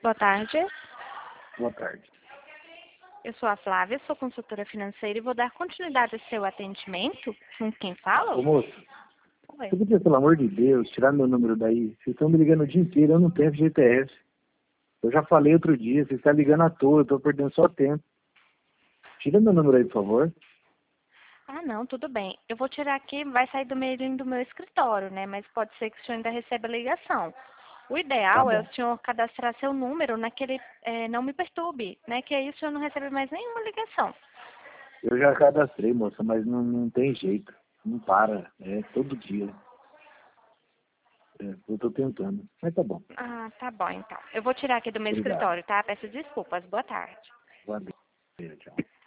Boa tarde. Boa tarde. Eu sou a Flávia, sou consultora financeira e vou dar continuidade ao seu atendimento. Com quem fala? Ô, moço, Oi. você podia, pelo amor de Deus, tirar meu número daí? Vocês estão me ligando o dia inteiro, eu não tenho FGTS. Eu já falei outro dia, vocês estão ligando à toa, eu estou perdendo só tempo. Tira meu número aí, por favor. Ah, não, tudo bem. Eu vou tirar aqui, vai sair do mailing do meu escritório, né? Mas pode ser que o senhor ainda receba a ligação. O Tá ideal é bom. o senhor cadastrar seu número naquele Não Me Perturbe, né? Que aí o senhor não recebe mais nenhuma ligação. Eu já cadastrei, moça, mas não tem jeito. Não para, é todo dia. Eu estou tentando, mas tá bom. Ah, tá bom, então. Eu vou tirar aqui do meu Obrigado. escritório, tá? Peço desculpas. Boa tarde. Valeu, tchau.